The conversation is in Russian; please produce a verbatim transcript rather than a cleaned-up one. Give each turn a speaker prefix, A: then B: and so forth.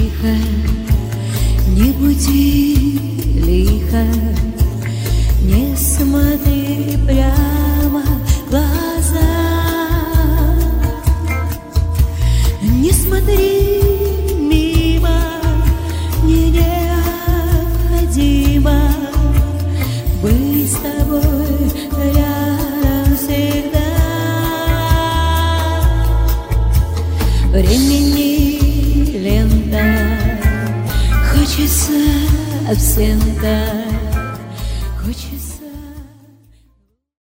A: тихо, не буди лихо, не смотри прямо в глаза, не смотри мимо, мне необходимо быть с тобой рядом всегда. Времени лента, хочется абсента.